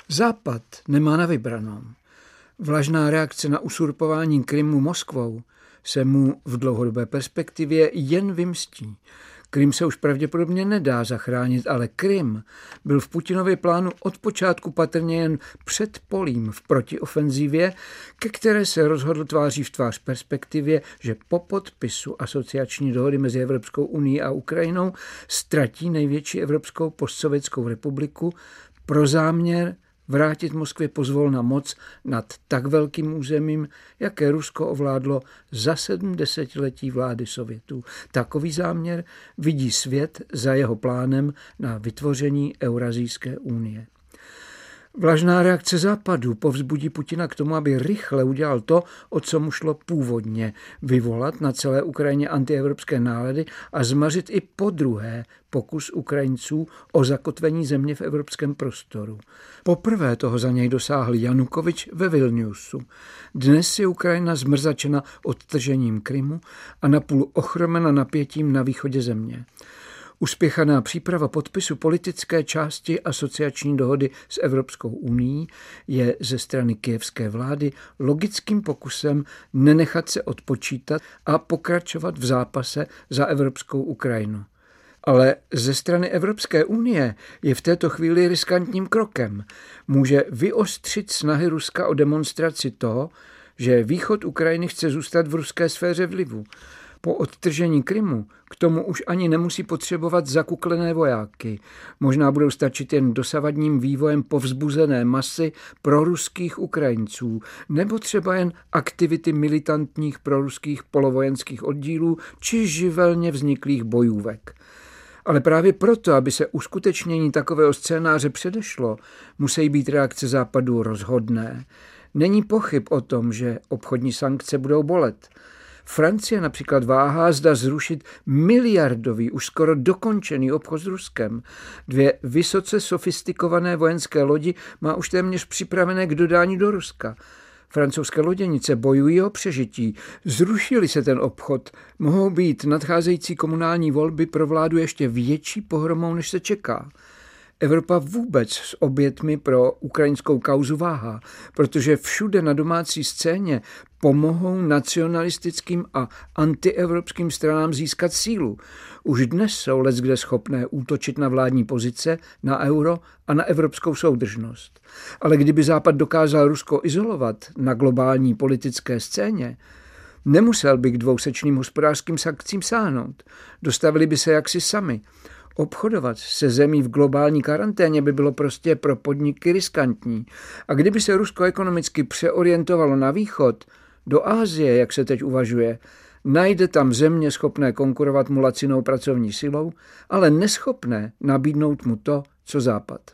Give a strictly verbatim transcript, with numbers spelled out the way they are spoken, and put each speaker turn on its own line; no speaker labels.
Západ nemá na vybranou. Vlažná reakce na usurpování Krymu Moskvou se mu v dlouhodobé perspektivě jen vymstí. Krym se už pravděpodobně nedá zachránit, ale Krym byl v Putinově plánu od počátku patrně jen před polím v protiofenzivě, ke které se rozhodl tváří v tvář perspektivě, že po podpisu asociační dohody mezi Evropskou unií a Ukrajinou ztratí největší evropskou postsovětskou republiku pro záměr vrátit Moskvě pozvolna moc nad tak velkým územím, jaké Rusko ovládlo za sedm desetiletí vlády Sovětů. Takový záměr vidí svět za jeho plánem na vytvoření Eurazijské unie. Vlažná reakce Západu povzbudí Putina k tomu, aby rychle udělal to, o co mu šlo původně, vyvolat na celé Ukrajině antievropské nálady a zmařit i podruhé pokus Ukrajinců o zakotvení země v evropském prostoru. Poprvé toho za něj dosáhl Janukovič ve Vilniusu. Dnes je Ukrajina zmrzačena odtržením Krymu a napůl ochromena napětím na východě země. Uspěchaná příprava podpisu politické části asociační dohody s Evropskou unií je ze strany kyjevské vlády logickým pokusem nenechat se odpočítat a pokračovat v zápase za evropskou Ukrajinu. Ale ze strany Evropské unie je v této chvíli riskantním krokem. Může vyostřit snahy Ruska o demonstraci toho, že východ Ukrajiny chce zůstat v ruské sféře vlivu. Po odtržení Krymu k tomu už ani nemusí potřebovat zakuklené vojáky. Možná budou stačit jen dosavadním vývojem povzbuzené masy proruských Ukrajinců nebo třeba jen aktivity militantních proruských polovojenských oddílů či živelně vzniklých bojůvek. Ale právě proto, aby se uskutečnění takového scénáře předešlo, musí být reakce Západu rozhodné. Není pochyb o tom, že obchodní sankce budou bolet. Francie například váhá, zda zrušit miliardový, už skoro dokončený obchod s Ruskem. Dvě vysoce sofistikované vojenské lodi má už téměř připravené k dodání do Ruska. Francouzské loděnice bojují o přežití. Zrušili se ten obchod, mohou být nadcházející komunální volby pro vládu ještě větší pohromou, než se čeká. Evropa vůbec s obětmi pro ukrajinskou kauzu váhá, protože všude na domácí scéně pomohou nacionalistickým a antievropským stranám získat sílu. Už dnes jsou leckde schopné útočit na vládní pozice, na euro a na evropskou soudržnost. Ale kdyby Západ dokázal Rusko izolovat na globální politické scéně, nemusel by k dvousečným hospodářským sankcím sáhnout. Dostavili by se jaksi sami. Obchodovat se zemí v globální karanténě by bylo prostě pro podniky riskantní. A kdyby se Rusko ekonomicky přeorientovalo na východ, do Asie, jak se teď uvažuje, najde tam země schopné konkurovat mu lacinou pracovní silou, ale neschopné nabídnout mu to, co Západ.